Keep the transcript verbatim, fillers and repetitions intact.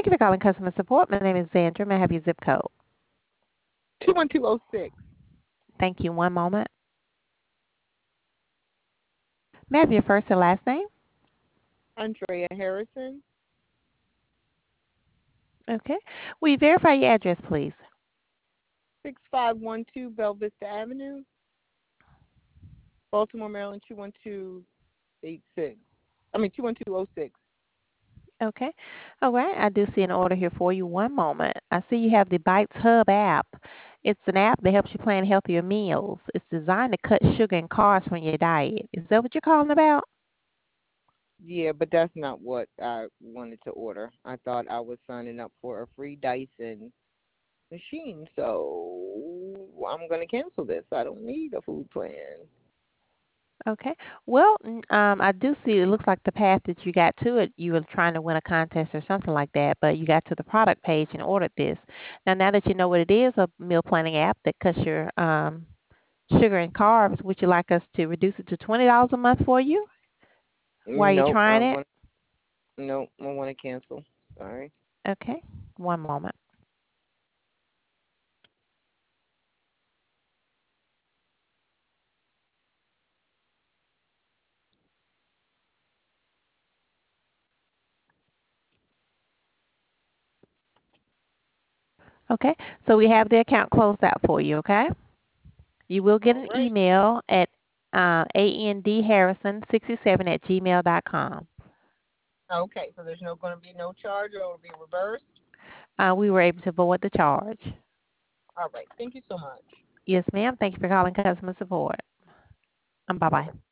Thank you for calling customer support. My name is Sandra. May I have your zip code? two one two oh six. Thank you. One moment. May I have your first and last name? Andrea Harrison. Okay. Will you verify your address, please? six five one two Belle Vista Avenue, Baltimore, Maryland, two one two eight six. I mean, two one two oh six. Okay. All right. I do see an order here for you. One moment. I see you have the Bites Hub app. It's an app that helps you plan healthier meals. It's designed to cut sugar and carbs from your diet. Is that what you're calling about? Yeah, but that's not what I wanted to order. I thought I was signing up for a free Dyson machine, so I'm going to cancel this. I don't need a food plan. Okay. Well, n- um, I do see it looks like the path that you got to it, you were trying to win a contest or something like that, but you got to the product page and ordered this. Now, now that you know what it is, a meal planning app that cuts your um, sugar and carbs, would you like us to reduce it to twenty dollars a month for you while you're Nope, I trying it? want nope, I want to cancel. Sorry. Okay. One moment. Okay. So we have the account closed out for you, okay? You will get All an right. email at uh, andharrison sixty-seven at gmail dot com. Okay, so there's no going to be no charge, or it'll be reversed. Uh, we were able to avoid the charge. All right. Thank you so much. Yes, ma'am. Thank you for calling customer support. Um, bye Bye bye. bye.